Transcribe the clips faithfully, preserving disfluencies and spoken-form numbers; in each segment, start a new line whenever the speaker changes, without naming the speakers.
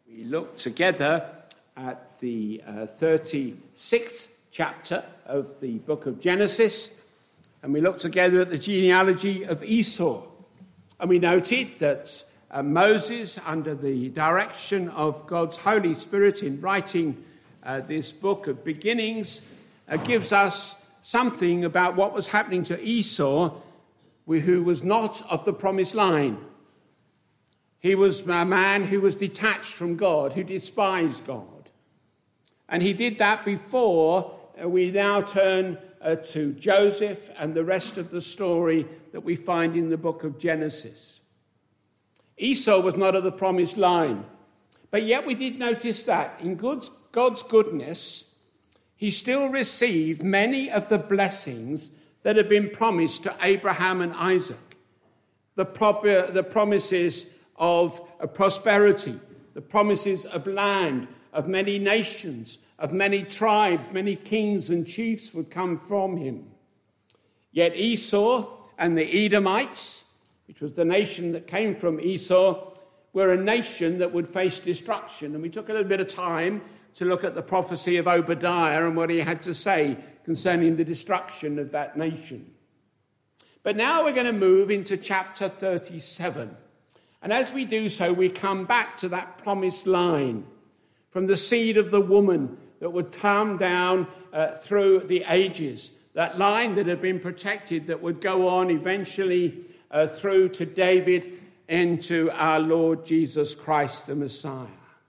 We look together at the uh, thirty-sixth chapter of the book of Genesis, and we look together at the genealogy of Esau. And we noted that uh, Moses, under the direction of God's Holy Spirit in writing uh, this book of beginnings, uh, gives us something about what was happening to Esau, who was not of the promised line. He was a man who was detached from God, who despised God. And he did that before we now turn uh, to Joseph and the rest of the story that we find in the book of Genesis. Esau was not of the promised line, but yet we did notice that in God's, God's goodness, he still received many of the blessings that had been promised to Abraham and Isaac. The, proper, the promises of uh, prosperity, the promises of land, of many nations, of many tribes, many kings and chiefs would come from him. Yet Esau and the Edomites, which was the nation that came from Esau, were a nation that would face destruction. And we took a little bit of time to look at the prophecy of Obadiah and what he had to say concerning the destruction of that nation. But now we're going to move into chapter thirty-seven. And as we do so, we come back to that promised line from the seed of the woman that would come down uh, through the ages, that line that had been protected that would go on eventually uh, through to David and to our Lord Jesus Christ, the Messiah.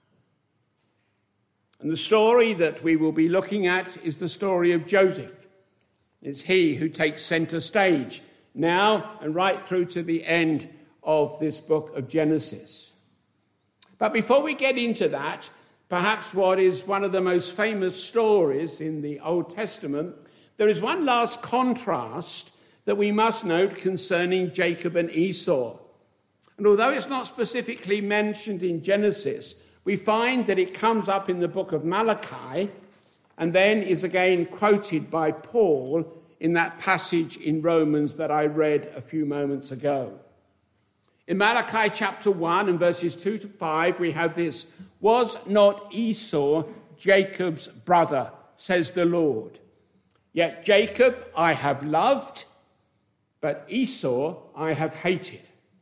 And the story that we will be looking at is the story of Joseph. It's he who takes center stage now and right through to the end of this book of Genesis. But before we get into that, perhaps what is one of the most famous stories in the Old Testament, there is one last contrast that we must note concerning Jacob and Esau. And although it's not specifically mentioned in Genesis, we find that it comes up in the book of Malachi and then is again quoted by Paul in that passage in Romans that I read a few moments ago. In Malachi chapter one and verses two to five, we have this: "Was not Esau Jacob's brother, says the Lord? Yet Jacob I have loved, but Esau I have hated."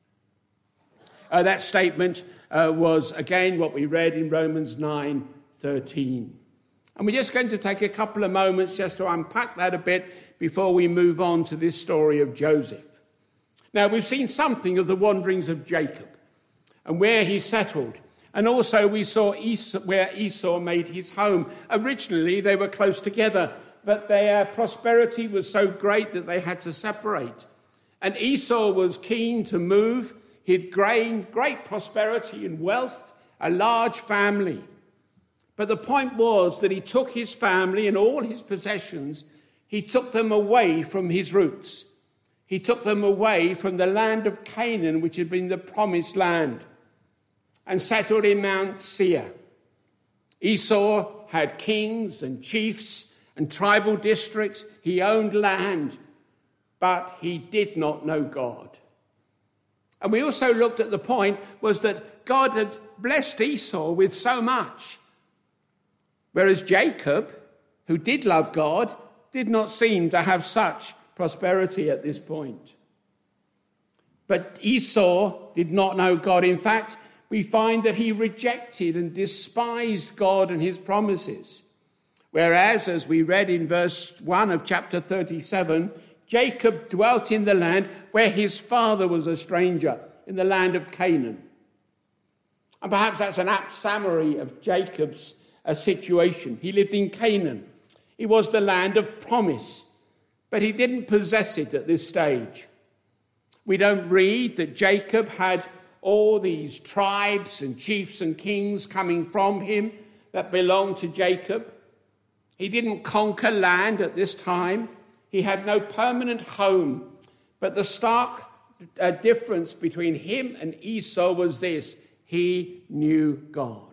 Uh, that statement uh, was again what we read in Romans nine thirteen. And we're just going to take a couple of moments just to unpack that a bit before we move on to this story of Joseph. Now, we've seen something of the wanderings of Jacob and where he settled. And also we saw Esau, where Esau made his home. Originally, they were close together, but their prosperity was so great that they had to separate. And Esau was keen to move. He'd gained great prosperity and wealth, a large family. But the point was that he took his family and all his possessions, he took them away from his roots. He took them away from the land of Canaan, which had been the promised land, and settled in Mount Seir. Esau had kings and chiefs and tribal districts. He owned land, but he did not know God. And we also looked at the point was that God had blessed Esau with so much, whereas Jacob, who did love God, did not seem to have such prosperity at this point. But Esau did not know God. In fact, we find that he rejected and despised God and his promises. Whereas, as we read in verse one of chapter thirty-seven, Jacob dwelt in the land where his father was a stranger, in the land of Canaan. And perhaps that's an apt summary of Jacob's uh, situation. He lived in Canaan. It was the land of promise, but he didn't possess it at this stage. We don't read that Jacob had all these tribes and chiefs and kings coming from him that belonged to Jacob. He didn't conquer land at this time. He had no permanent home. But the stark uh, difference between him and Esau was this: he knew God.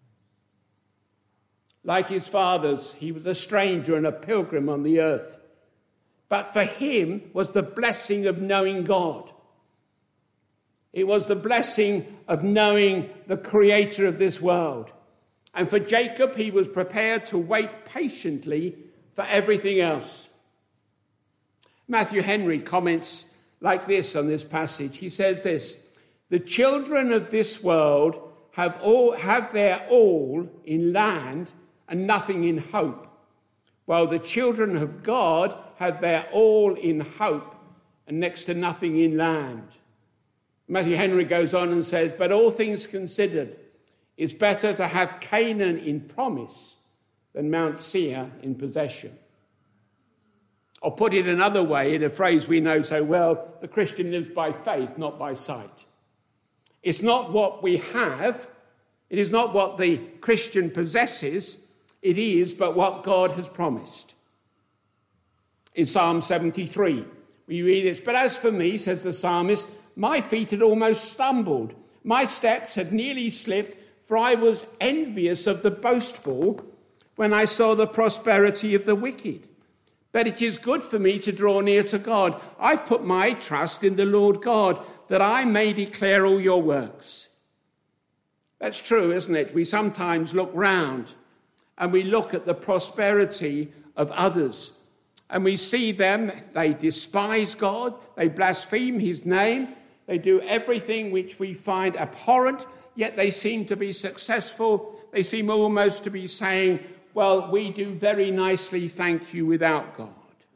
Like his fathers, he was a stranger and a pilgrim on the earth. But for him was the blessing of knowing God. It was the blessing of knowing the creator of this world. And for Jacob, he was prepared to wait patiently for everything else. Matthew Henry comments like this on this passage. He says this: the children of this world have all have their all in land and nothing in hope, while the children of God have their all in hope and next to nothing in land. Matthew Henry goes on and says, but all things considered, it's better to have Canaan in promise than Mount Seir in possession. Or put it another way, in a phrase we know so well, the Christian lives by faith, not by sight. It's not what we have, it is not what the Christian possesses, it is but what God has promised. In Psalm seventy-three, we read this, but as for me, says the psalmist, my feet had almost stumbled, my steps had nearly slipped, for I was envious of the boastful when I saw the prosperity of the wicked. But it is good for me to draw near to God. I've put my trust in the Lord God, that I may declare all your works. That's true, isn't it? We sometimes look round and we look at the prosperity of others and we see them, they despise God, they blaspheme his name, they do everything which we find abhorrent, yet they seem to be successful. They seem almost to be saying, well, we do very nicely, thank you, without God.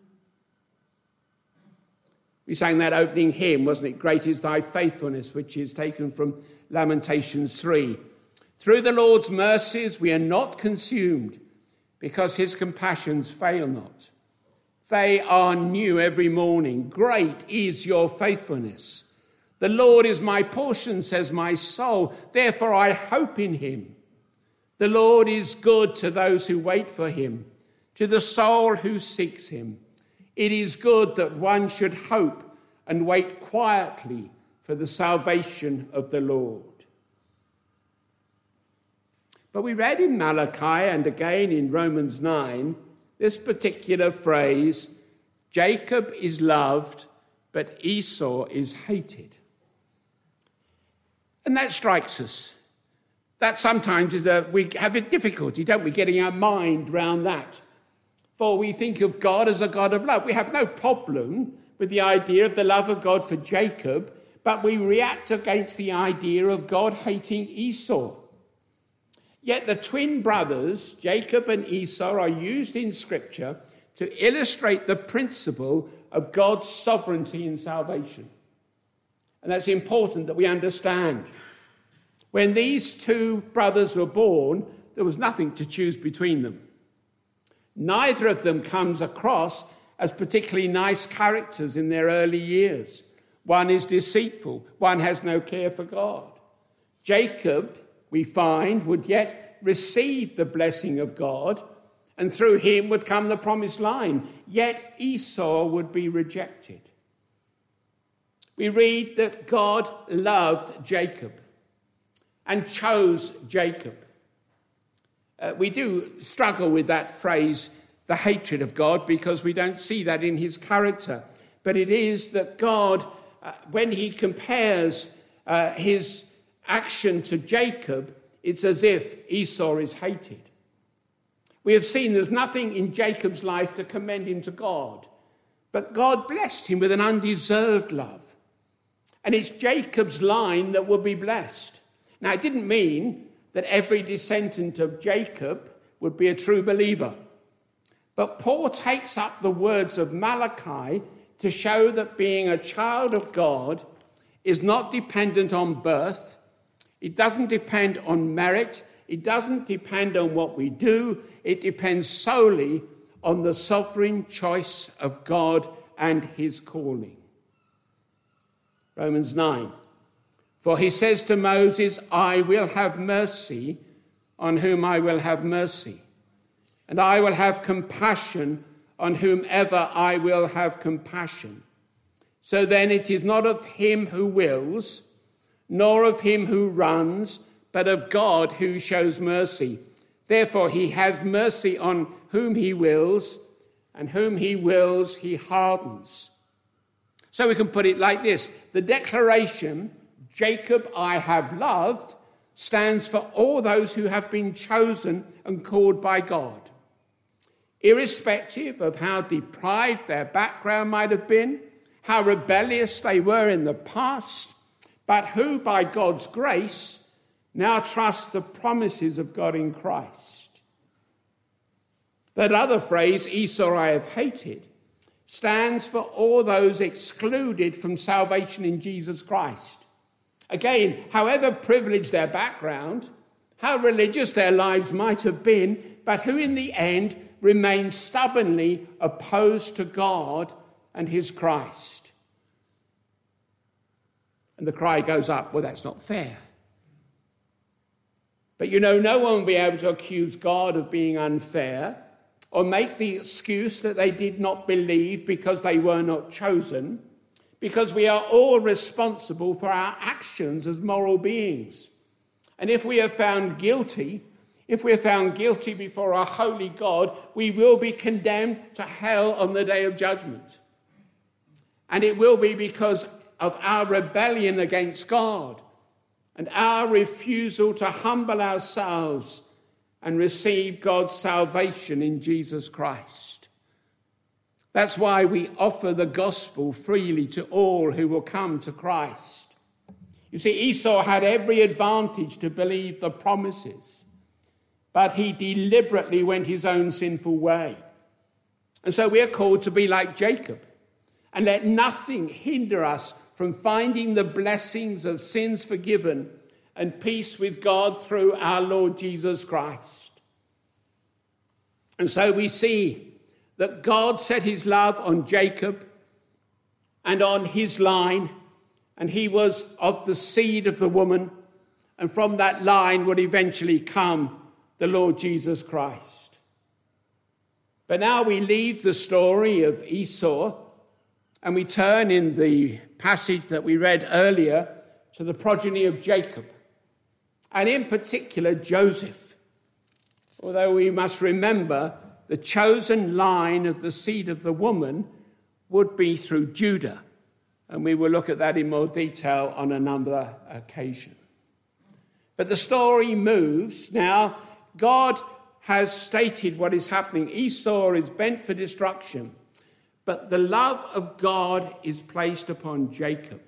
We sang that opening hymn, wasn't it? Great is thy faithfulness, which is taken from Lamentations three. Through the Lord's mercies we are not consumed, because his compassions fail not. They are new every morning. Great is your faithfulness. The Lord is my portion, says my soul. Therefore I hope in him. The Lord is good to those who wait for him, to the soul who seeks him. It is good that one should hope and wait quietly for the salvation of the Lord. But we read in Malachi and again in Romans nine this particular phrase, Jacob is loved, but Esau is hated. And that strikes us. That sometimes is a, we have a difficulty, don't we, getting our mind round that. For we think of God as a God of love. We have no problem with the idea of the love of God for Jacob, but we react against the idea of God hating Esau. Yet the twin brothers, Jacob and Esau, are used in Scripture to illustrate the principle of God's sovereignty in salvation. And that's important that we understand. When these two brothers were born, there was nothing to choose between them. Neither of them comes across as particularly nice characters in their early years. One is deceitful, one has no care for God. Jacob, we find, would yet receive the blessing of God, and through him would come the promised line. Yet Esau would be rejected. We read that God loved Jacob and chose Jacob. Uh, we do struggle with that phrase, the hatred of God, because we don't see that in his character. But it is that God, uh, when he compares uh, his action to Jacob, it's as if Esau is hated. We have seen there's nothing in Jacob's life to commend him to God, but God blessed him with an undeserved love. And it's Jacob's line that will be blessed. Now, it didn't mean that every descendant of Jacob would be a true believer. But Paul takes up the words of Malachi to show that being a child of God is not dependent on birth. It doesn't depend on merit. It doesn't depend on what we do. It depends solely on the sovereign choice of God and his calling. Romans nine. For he says to Moses, I will have mercy on whom I will have mercy, and I will have compassion on whomever I will have compassion. So then it is not of him who wills, nor of him who runs, but of God who shows mercy. Therefore he has mercy on whom he wills, and whom he wills he hardens. So we can put it like this. The declaration, Jacob I have loved stands for all those who have been chosen and called by God. Irrespective of how deprived their background might have been, how rebellious they were in the past, but who by God's grace now trust the promises of God in Christ. That other phrase, Esau I have hated, stands for all those excluded from salvation in Jesus Christ. Again, however privileged their background, how religious their lives might have been, but who in the end remained stubbornly opposed to God and his Christ. And the cry goes up, well, that's not fair. But you know, no one will be able to accuse God of being unfair or make the excuse that they did not believe because they were not chosen, because we are all responsible for our actions as moral beings. And if we are found guilty, if we are found guilty before our holy God, we will be condemned to hell on the day of judgment. And it will be because of our rebellion against God and our refusal to humble ourselves and receive God's salvation in Jesus Christ. That's why we offer the gospel freely to all who will come to Christ. You see, Esau had every advantage to believe the promises, but he deliberately went his own sinful way. And so we are called to be like Jacob and let nothing hinder us from finding the blessings of sins forgiven and peace with God through our Lord Jesus Christ. And so we see that God set his love on Jacob and on his line, and he was of the seed of the woman, and from that line would eventually come the Lord Jesus Christ. But now we leave the story of Esau and we turn in the passage that we read earlier to the progeny of Jacob, and in particular Joseph. Although we must remember the chosen line of the seed of the woman would be through Judah, and we will look at that in more detail on another occasion. But the story moves. Now, God has stated what is happening. Esau is bent for destruction, but the love of God is placed upon Jacob.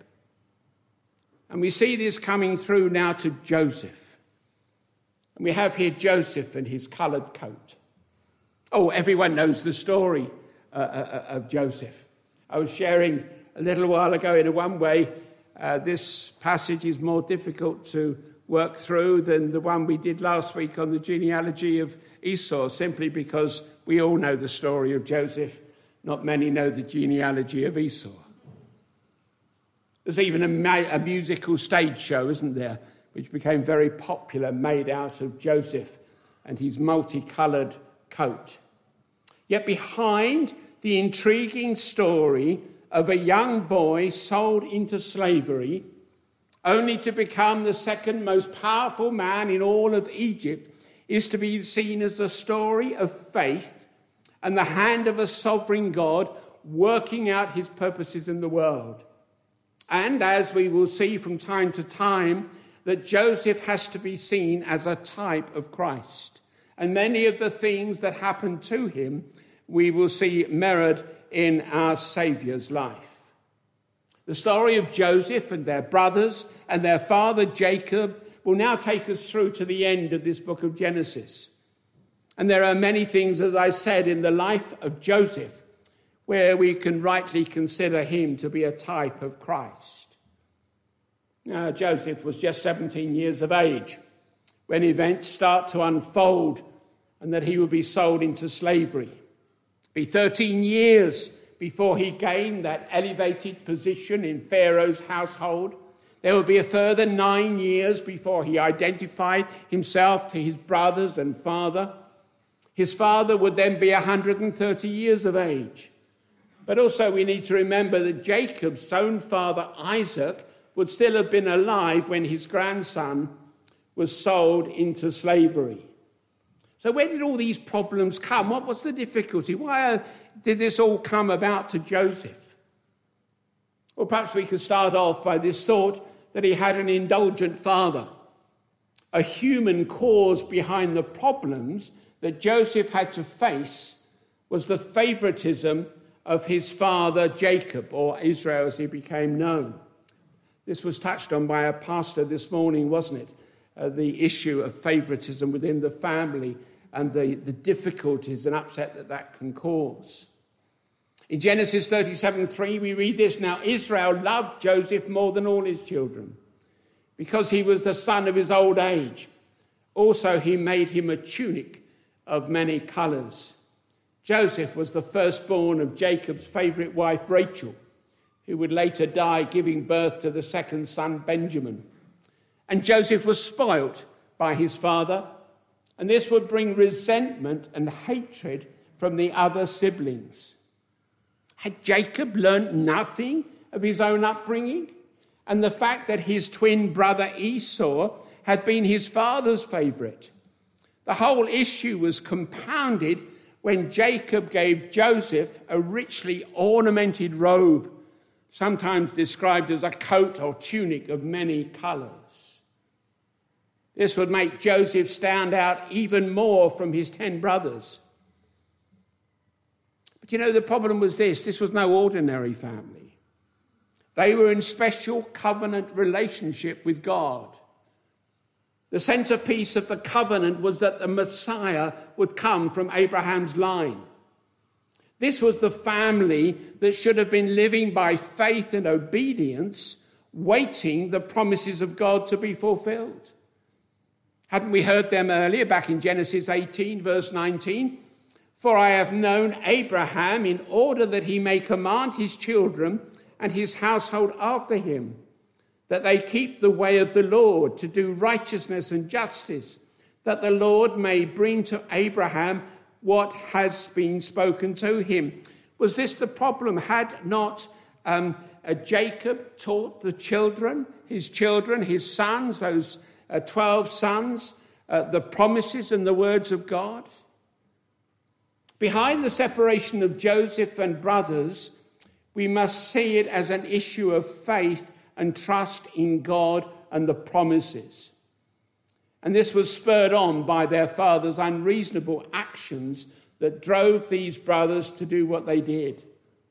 And we see this coming through now to Joseph. And we have here Joseph and his coloured coat. Oh, everyone knows the story uh, uh, of Joseph. I was sharing a little while ago in a one way, uh, this passage is more difficult to work through than the one we did last week on the genealogy of Esau, simply because we all know the story of Joseph. Not many know the genealogy of Esau. There's even a, ma- a musical stage show, isn't there, which became very popular, made out of Joseph and his multicoloured coat. Yet behind the intriguing story of a young boy sold into slavery, only to become the second most powerful man in all of Egypt, is to be seen as a story of faith and the hand of a sovereign God working out his purposes in the world. And as we will see from time to time, that Joseph has to be seen as a type of Christ. And many of the things that happened to him, we will see mirrored in our Saviour's life. The story of Joseph and their brothers and their father Jacob will now take us through to the end of this book of Genesis. And there are many things, as I said, in the life of Joseph where we can rightly consider him to be a type of Christ. Now, Joseph was just seventeen years of age when events start to unfold and that he would be sold into slavery. It'd be thirteen years before he gained that elevated position in Pharaoh's household. There would be a further nine years before he identified himself to his brothers and father. His father would then be one hundred thirty years of age. But also we need to remember that Jacob's own father, Isaac, would still have been alive when his grandson was sold into slavery. So where did all these problems come? What was the difficulty? Why did this all come about to Joseph? Well, perhaps we could start off by this thought that he had an indulgent father. A human cause behind the problems that Joseph had to face was the favoritism of his father Jacob, or Israel as he became known. This was touched on by a pastor this morning, wasn't it? Uh, the issue of favoritism within the family and the, the difficulties and upset that that can cause. In Genesis thirty-seven three, we read this: "Now Israel loved Joseph more than all his children, because he was the son of his old age. Also he made him a tunic of many colours." Joseph was the firstborn of Jacob's favourite wife Rachel, who would later die giving birth to the second son Benjamin. And Joseph was spoilt by his father, and this would bring resentment and hatred from the other siblings. Had Jacob learnt nothing of his own upbringing and the fact that his twin brother Esau had been his father's favourite? The whole issue was compounded when Jacob gave Joseph a richly ornamented robe, sometimes described as a coat or tunic of many colours. This would make Joseph stand out even more from his ten brothers. But you know, the problem was this: this was no ordinary family. They were in special covenant relationship with God. The centerpiece of the covenant was that the Messiah would come from Abraham's line. This was the family that should have been living by faith and obedience, waiting the promises of God to be fulfilled. Hadn't we heard them earlier back in Genesis eighteen, verse nineteen? "For I have known Abraham in order that he may command his children and his household after him, that they keep the way of the Lord, to do righteousness and justice, that the Lord may bring to Abraham what has been spoken to him." Was this the problem? Had not um, uh, Jacob taught the children, his children, his sons, those uh, twelve sons, uh, the promises and the words of God? Behind the separation of Joseph and brothers, we must see it as an issue of faith and trust in God and the promises. And this was spurred on by their father's unreasonable actions that drove these brothers to do what they did.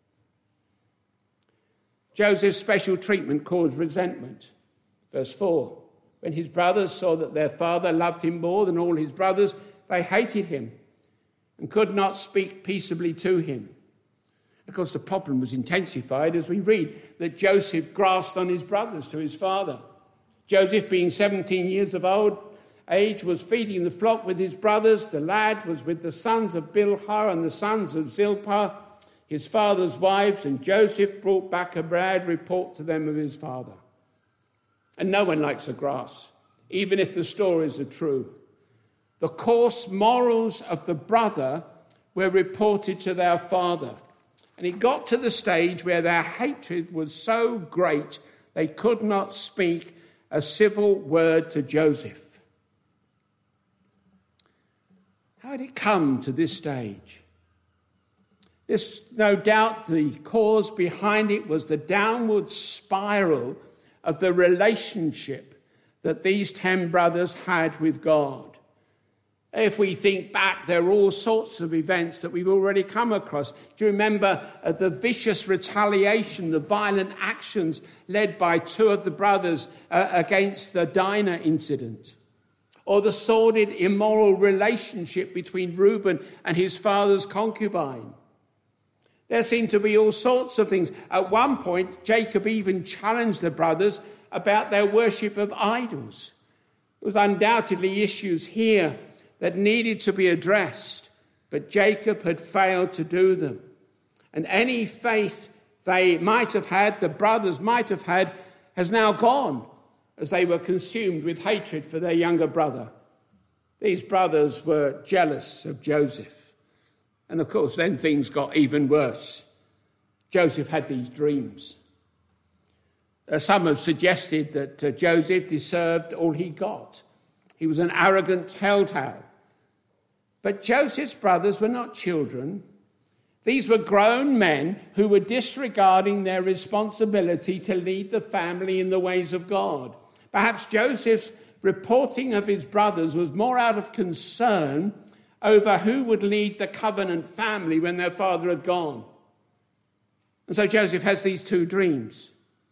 Joseph's special treatment caused resentment. Verse four, "When his brothers saw that their father loved him more than all his brothers, they hated him and could not speak peaceably to him." Of course, the problem was intensified as we read that Joseph grasped on his brothers to his father. Joseph, being seventeen years of old age, was feeding the flock with his brothers. The lad was with the sons of Bilhah and the sons of Zilpah, his father's wives, and Joseph brought back a bad report to them of his father. And no one likes a grass, even if the stories are true. The coarse morals of the brother were reported to their father. And it got to the stage where their hatred was so great they could not speak a civil word to Joseph. How did it come to this stage? This, no doubt, the cause behind it was the downward spiral of the relationship that these ten brothers had with God. If we think back, there are all sorts of events that we've already come across. Do you remember uh, the vicious retaliation, the violent actions led by two of the brothers uh, against the Dinah incident? Or the sordid, immoral relationship between Reuben and his father's concubine? There seem to be all sorts of things. At one point, Jacob even challenged the brothers about their worship of idols. There was undoubtedly issues here that needed to be addressed, but Jacob had failed to do them. And any faith they might have had, the brothers might have had, has now gone as they were consumed with hatred for their younger brother. These brothers were jealous of Joseph. And of course, then things got even worse. Joseph had these dreams. Uh, some have suggested that uh, Joseph deserved all he got. He was an arrogant telltale. But Joseph's brothers were not children. These were grown men who were disregarding their responsibility to lead the family in the ways of God. Perhaps Joseph's reporting of his brothers was more out of concern over who would lead the covenant family when their father had gone. And so Joseph has these two dreams.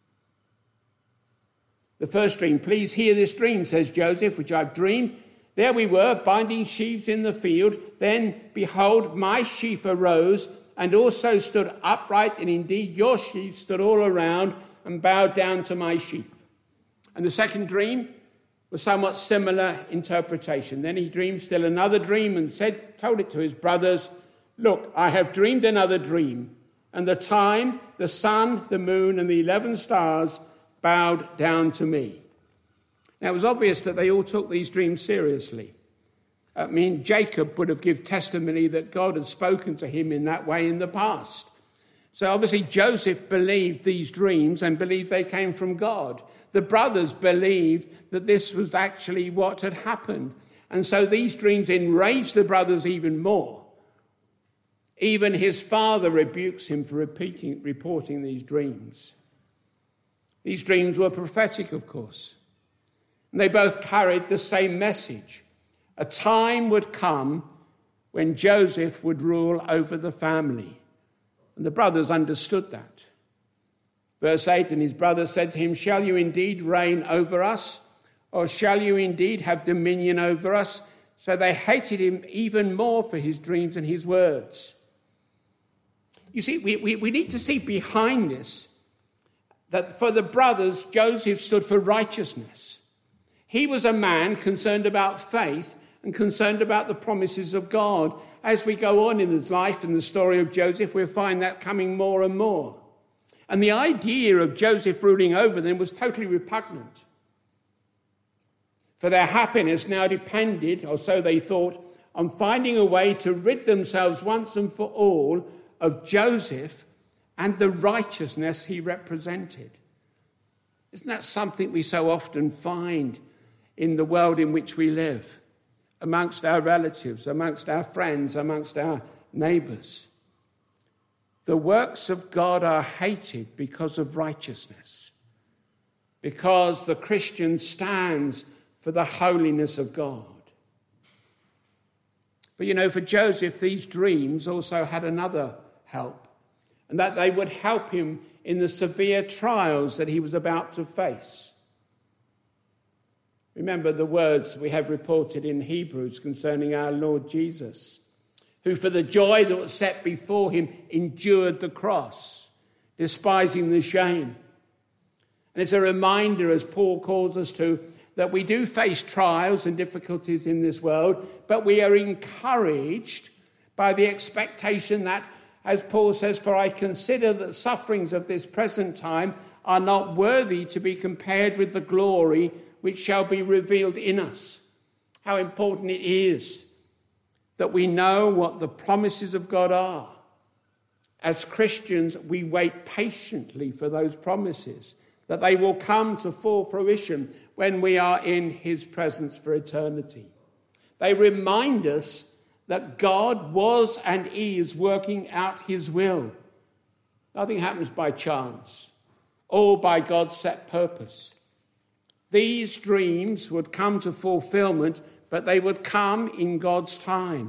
The first dream, "Please hear this dream," says Joseph, "which I've dreamed. There we were, binding sheaves in the field. Then, behold, my sheaf arose and also stood upright, and indeed your sheaf stood all around and bowed down to my sheaf." And the second dream was somewhat similar interpretation. Then he dreamed still another dream and said, told it to his brothers, "Look, I have dreamed another dream, and the time, the sun, the moon, and the eleven stars bowed down to me." Now, it was obvious that they all took these dreams seriously. I mean, Jacob would have given testimony that God had spoken to him in that way in the past. So obviously Joseph believed these dreams and believed they came from God. The brothers believed that this was actually what had happened. And so these dreams enraged the brothers even more. Even his father rebukes him for repeating, reporting these dreams. These dreams were prophetic, of course. And they both carried the same message. A time would come when Joseph would rule over the family. And the brothers understood that. Verse eight, "And his brothers said to him, 'Shall you indeed reign over us? Or shall you indeed have dominion over us?' So they hated him even more for his dreams and his words." You see, we, we, we need to see behind this that for the brothers, Joseph stood for righteousness. He was a man concerned about faith and concerned about the promises of God. As we go on in his life and the story of Joseph, we'll find that coming more and more. And the idea of Joseph ruling over them was totally repugnant. For their happiness now depended, or so they thought, on finding a way to rid themselves once and for all of Joseph and the righteousness he represented. Isn't that something we so often find in the world in which we live, amongst our relatives, amongst our friends, amongst our neighbours? The works of God are hated because of righteousness, because the Christian stands for the holiness of God. But you know, for Joseph, these dreams also had another help, and that they would help him in the severe trials that he was about to face. Remember the words we have reported in Hebrews concerning our Lord Jesus, who for the joy that was set before him endured the cross, despising the shame. And it's a reminder, as Paul calls us to, that we do face trials and difficulties in this world, but we are encouraged by the expectation that, as Paul says, "For I consider that sufferings of this present time are not worthy to be compared with the glory which shall be revealed in us." How important it is that we know what the promises of God are. As Christians, we wait patiently for those promises, that they will come to full fruition when we are in his presence for eternity. They remind us that God was and is working out his will. Nothing happens by chance, all by God's set purpose. These dreams would come to fulfillment, but they would come in God's time.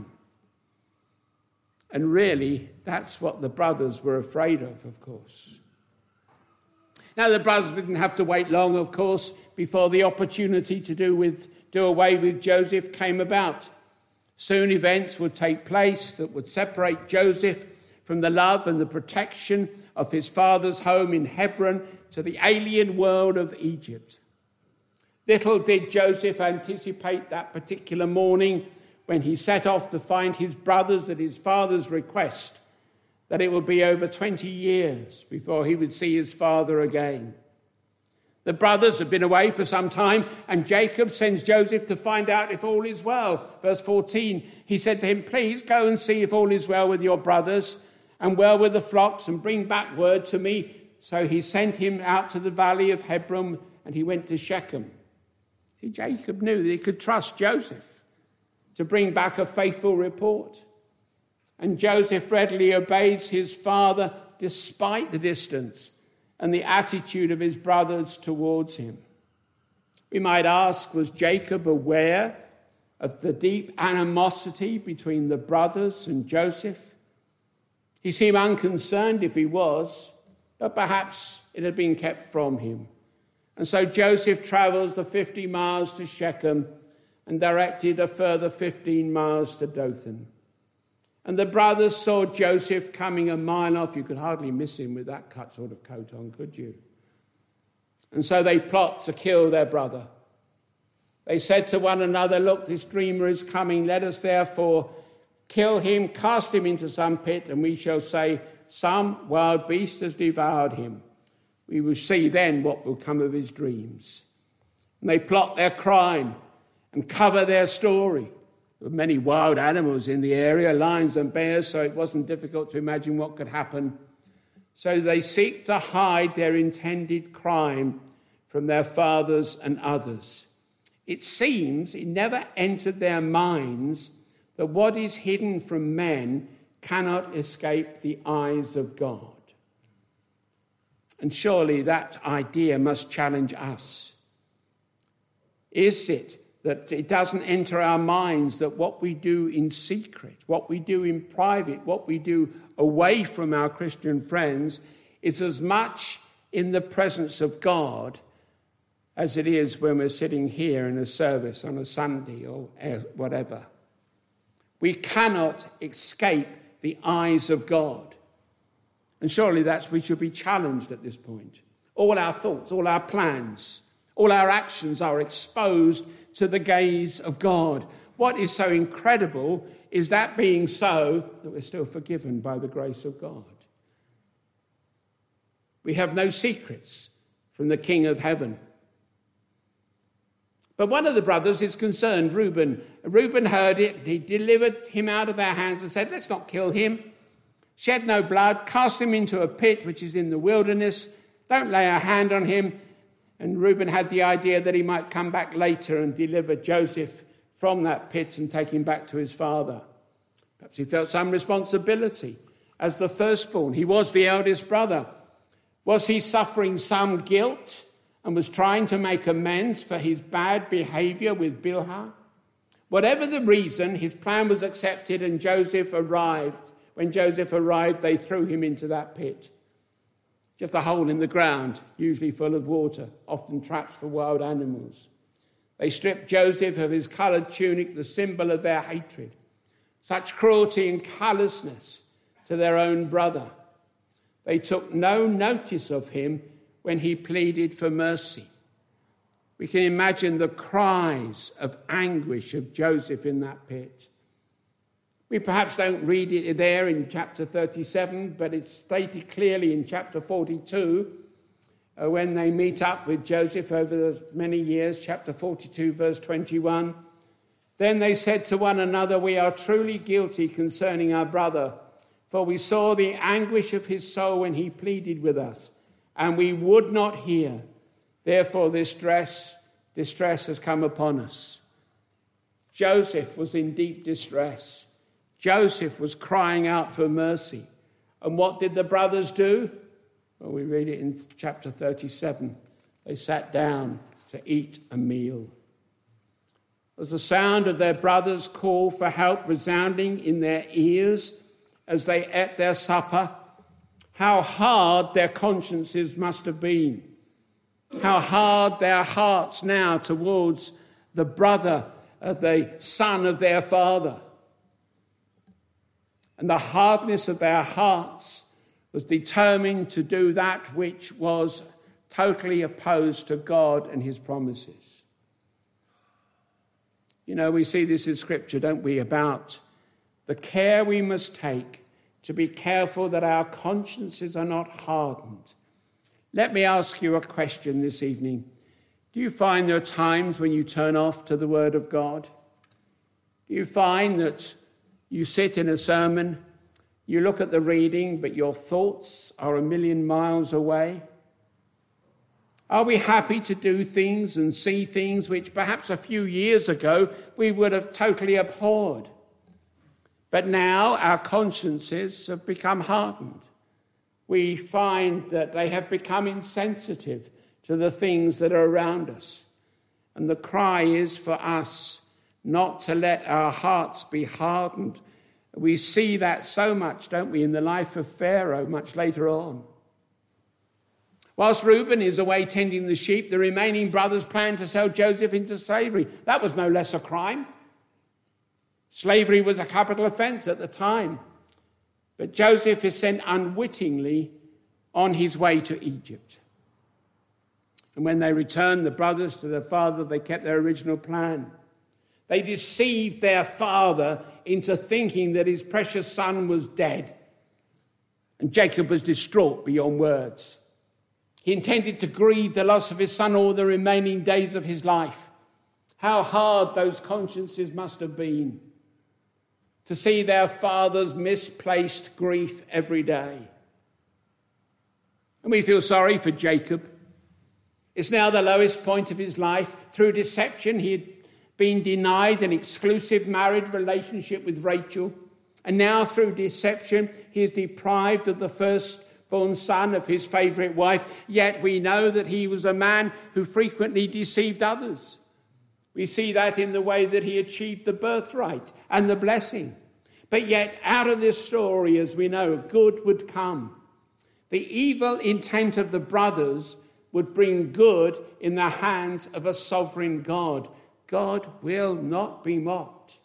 And really, that's what the brothers were afraid of, of course. Now, the brothers didn't have to wait long, of course, before the opportunity to do with do away with Joseph came about. Soon events would take place that would separate Joseph from the love and the protection of his father's home in Hebron to the alien world of Egypt. Little did Joseph anticipate that particular morning when he set off to find his brothers at his father's request, that it would be over twenty years before he would see his father again. The brothers had been away for some time, and Jacob sends Joseph to find out if all is well. Verse fourteen, he said to him, "Please go and see if all is well with your brothers and well with the flocks, and bring back word to me." So he sent him out to the valley of Hebron, and he went to Shechem. See, Jacob knew that he could trust Joseph to bring back a faithful report. And Joseph readily obeys his father despite the distance and the attitude of his brothers towards him. We might ask, was Jacob aware of the deep animosity between the brothers and Joseph? He seemed unconcerned if he was, but perhaps it had been kept from him. And so Joseph travels the fifty miles to Shechem and directed a further fifteen miles to Dothan. And the brothers saw Joseph coming a mile off. You could hardly miss him with that cut sort of coat on, could you? And so they plot to kill their brother. They said to one another, look, this dreamer is coming. Let us therefore kill him, cast him into some pit, and we shall say, some wild beast has devoured him. We will see then what will come of his dreams. And they plot their crime and cover their story. There were many wild animals in the area, lions and bears, so it wasn't difficult to imagine what could happen. So they seek to hide their intended crime from their fathers and others. It seems it never entered their minds that what is hidden from men cannot escape the eyes of God. And surely that idea must challenge us. Is it that it doesn't enter our minds that what we do in secret, what we do in private, what we do away from our Christian friends is as much in the presence of God as it is when we're sitting here in a service on a Sunday or whatever? We cannot escape the eyes of God. And surely that's we should be challenged at this point. All our thoughts, all our plans, all our actions are exposed to the gaze of God. What is so incredible is that being so, that we're still forgiven by the grace of God. We have no secrets from the King of heaven. But one of the brothers is concerned, Reuben. Reuben heard it. He delivered him out of their hands and said, let's not kill him. Shed no blood. Cast him into a pit which is in the wilderness. Don't lay a hand on him. And Reuben had the idea that he might come back later and deliver Joseph from that pit and take him back to his father. Perhaps he felt some responsibility as the firstborn. He was the eldest brother. Was he suffering some guilt and was trying to make amends for his bad behavior with Bilhah? Whatever the reason, his plan was accepted and Joseph arrived. When Joseph arrived, they threw him into that pit. Just a hole in the ground, usually full of water, often traps for wild animals. They stripped Joseph of his coloured tunic, the symbol of their hatred. Such cruelty and callousness to their own brother. They took no notice of him when he pleaded for mercy. We can imagine the cries of anguish of Joseph in that pit. We perhaps don't read it there in chapter thirty-seven, but it's stated clearly in chapter forty-two, uh, when they meet up with Joseph over those many years, chapter forty-two, verse twenty-one. Then they said to one another, we are truly guilty concerning our brother, for we saw the anguish of his soul when he pleaded with us, and we would not hear. Therefore this distress, distress has come upon us. Joseph was in deep distress. Joseph was crying out for mercy. And what did the brothers do? Well, we read it in chapter thirty-seven. They sat down to eat a meal. Was the sound of their brother's call for help resounding in their ears as they ate their supper? How hard their consciences must have been. How hard their hearts now towards the brother of the son of their father. And the hardness of their hearts was determined to do that which was totally opposed to God and his promises. You know, we see this in Scripture, don't we, about the care we must take to be careful that our consciences are not hardened. Let me ask you a question this evening. Do you find there are times when you turn off to the Word of God? Do you find that you sit in a sermon, you look at the reading, but your thoughts are a million miles away? Are we happy to do things and see things which perhaps a few years ago we would have totally abhorred? But now our consciences have become hardened. We find that they have become insensitive to the things that are around us. And the cry is for us not to let our hearts be hardened. We see that so much, don't we, in the life of Pharaoh much later on. Whilst Reuben is away tending the sheep, the remaining brothers plan to sell Joseph into slavery. That was no less a crime. Slavery was a capital offence at the time. But Joseph is sent unwittingly on his way to Egypt. And when they returned, the brothers, to their father, they kept their original plan. They deceived their father into thinking that his precious son was dead. And Jacob was distraught beyond words. He intended to grieve the loss of his son all the remaining days of his life. How hard those consciences must have been to see their father's misplaced grief every day. And we feel sorry for Jacob. It's now the lowest point of his life. Through deception, he had been denied an exclusive married relationship with Rachel. And now through deception, he is deprived of the firstborn son of his favourite wife. Yet we know that he was a man who frequently deceived others. We see that in the way that he achieved the birthright and the blessing. But yet out of this story, as we know, good would come. The evil intent of the brothers would bring good in the hands of a sovereign God. God will not be mocked.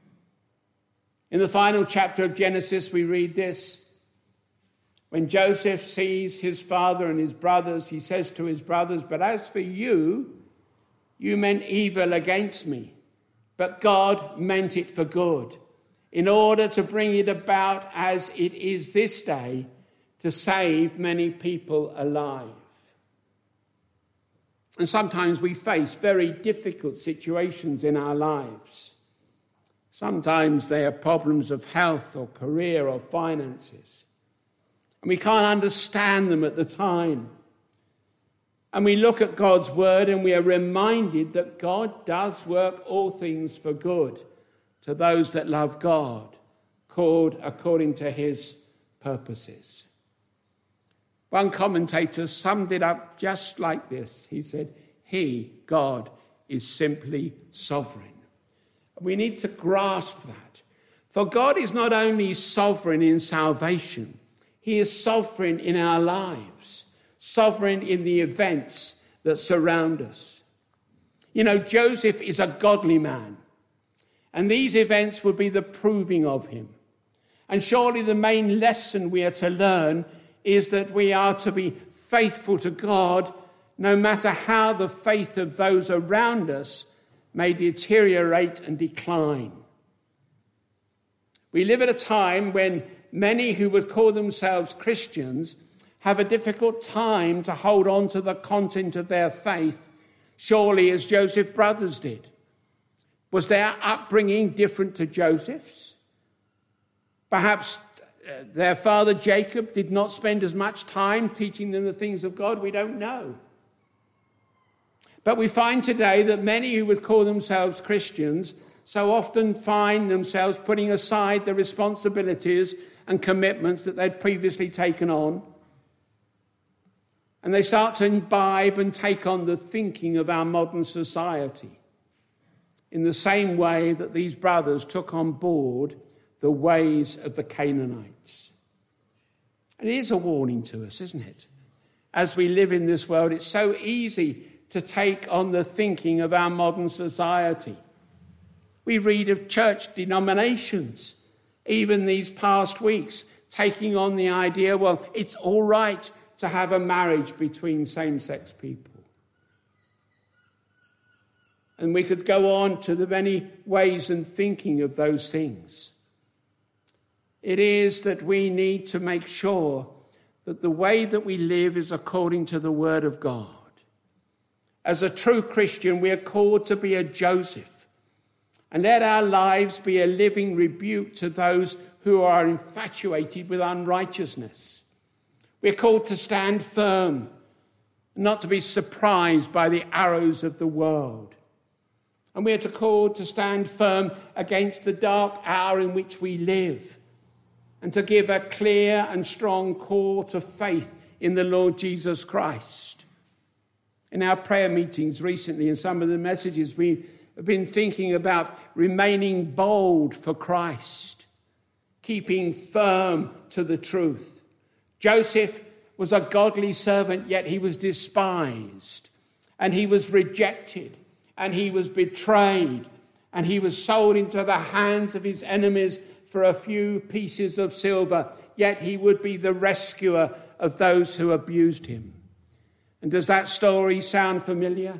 In the final chapter of Genesis, we read this. When Joseph sees his father and his brothers, he says to his brothers, "But as for you, you meant evil against me, but God meant it for good, in order to bring it about as it is this day, to save many people alive." And sometimes we face very difficult situations in our lives. Sometimes they are problems of health or career or finances. And we can't understand them at the time. And we look at God's word and we are reminded that God does work all things for good to those that love God, called according to his purposes. One commentator summed it up just like this. He said, "He, God, is simply sovereign." We need to grasp that. For God is not only sovereign in salvation, he is sovereign in our lives, sovereign in the events that surround us. You know, Joseph is a godly man, and these events will be the proving of him. And surely the main lesson we are to learn is that we are to be faithful to God, no matter how the faith of those around us may deteriorate and decline. We live at a time when many who would call themselves Christians have a difficult time to hold on to the content of their faith, surely as Joseph's brothers did. Was their upbringing different to Joseph's? Perhaps uh, their father Jacob did not spend as much time teaching them the things of God. We don't know. But we find today that many who would call themselves Christians so often find themselves putting aside the responsibilities and commitments that they'd previously taken on. And they start to imbibe and take on the thinking of our modern society in the same way that these brothers took on board the ways of the Canaanites. And it is a warning to us, isn't it? As we live in this world, it's so easy to take on the thinking of our modern society. We read of church denominations, even these past weeks, taking on the idea, well, it's all right to have a marriage between same-sex people. And we could go on to the many ways and thinking of those things. It is that we need to make sure that the way that we live is according to the word of God. As a true Christian, we are called to be a Joseph. And let our lives be a living rebuke to those who are infatuated with unrighteousness. We're called to stand firm, not to be surprised by the arrows of the world. And we are to called to stand firm against the dark hour in which we live, and to give a clear and strong call to faith in the Lord Jesus Christ. In our prayer meetings recently, in some of the messages, we have been thinking about remaining bold for Christ, keeping firm to the truth. Joseph was a godly servant, yet he was despised, and he was rejected, and he was betrayed, and he was sold into the hands of his enemies for a few pieces of silver, yet he would be the rescuer of those who abused him. And does that story sound familiar?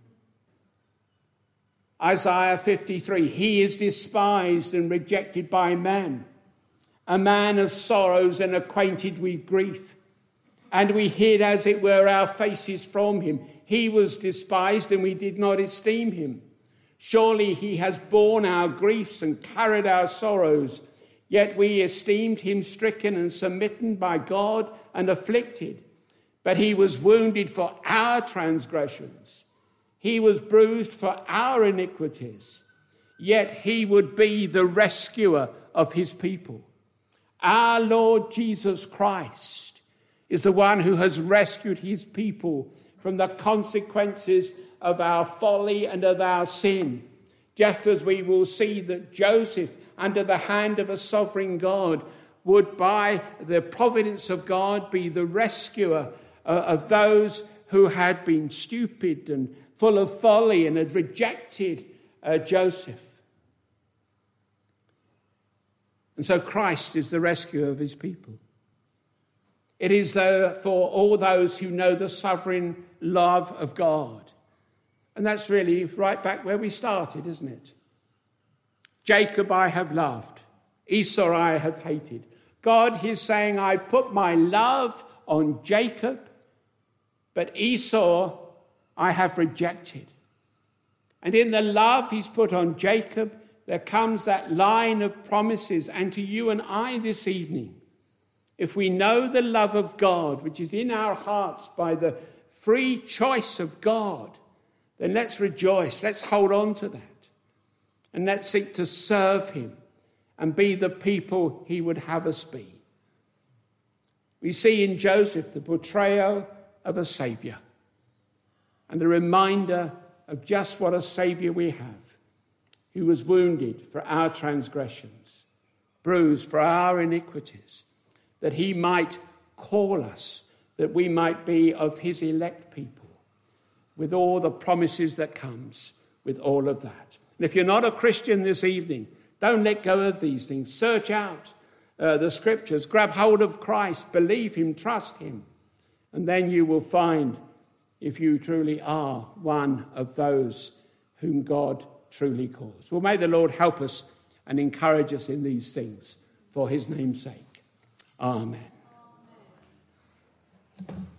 Isaiah fifty-three, he is despised and rejected by men, a man of sorrows and acquainted with grief. And we hid, as it were, our faces from him. He was despised and we did not esteem him. Surely he has borne our griefs and carried our sorrows, yet we esteemed him stricken and smitten by God and afflicted. But he was wounded for our transgressions. He was bruised for our iniquities. Yet he would be the rescuer of his people. Our Lord Jesus Christ is the one who has rescued his people from the consequences of our folly and of our sin. Just as we will see that Joseph, under the hand of a sovereign God, would by the providence of God be the rescuer uh, of those who had been stupid and full of folly and had rejected uh, Joseph. And so Christ is the rescuer of his people. It is for all those who know the sovereign love of God. And that's really right back where we started, isn't it? Jacob I have loved, Esau I have hated. God is saying, I've put my love on Jacob, but Esau I have rejected. And in the love he's put on Jacob, there comes that line of promises. And to you and I this evening, if we know the love of God, which is in our hearts by the free choice of God, then let's rejoice. Let's hold on to that. And let's seek to serve him and be the people he would have us be. We see in Joseph the portrayal of a saviour and a reminder of just what a saviour we have, who was wounded for our transgressions, bruised for our iniquities, that he might call us, that we might be of his elect people, with all the promises that comes with all of that. And if you're not a Christian this evening, don't let go of these things. Search out uh, the scriptures, grab hold of Christ, believe him, trust him, and then you will find if you truly are one of those whom God truly calls. Well, may the Lord help us and encourage us in these things for his name's sake. Amen.